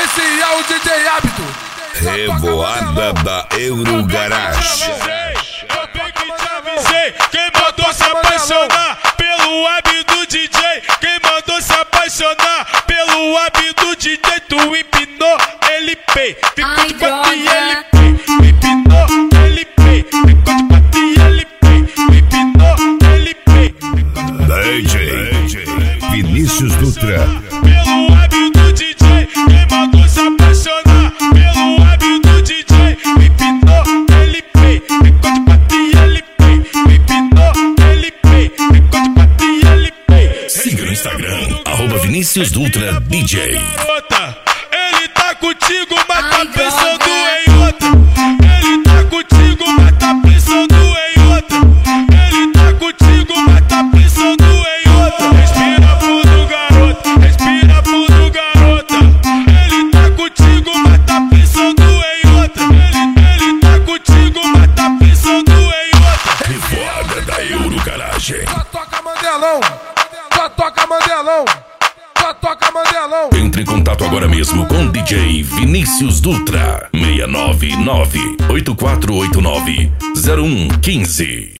Esse é o DJ Hábito. Revoada da Euro Garage. Eu tenho que te avisei. Quem mandou se apaixonar pelo hábito DJ? Quem mandou se apaixonar pelo hábito DJ? Tu empinou, ele pei. Ficou de quatro e ele pei. Empinou, ele pei. Ficou de quatro e ele pei. Empinou, ele pei. DJ Vinícius Dutra. Pelo hábito DJ. Quem mandou se apaixonar pelo hábito DJ? Empinou, ele pei. Ficou de quatro e ele pei. Empinou, ele pei. Ficou de quatro e ele pei. Siga no Instagram, @Vinícius Dutra DJ. Garota, ele tá contigo, mas tá pensando em outra. Ele tá contigo, mas tá pensando em outra. Ele tá contigo, mas tá pensando em outra. Respira fundo, garota. Respira fundo, garota. Ele tá contigo, mas tá pensando em outra. Ele tá contigo, mas tá pensando em outra. Revoada da Euro Garage. Só toca Mandelão. Só toca Mandelão. Só toca Mandelão. Entre em contato agora mesmo com DJ Vinícius Dutra. 699-8489-0115.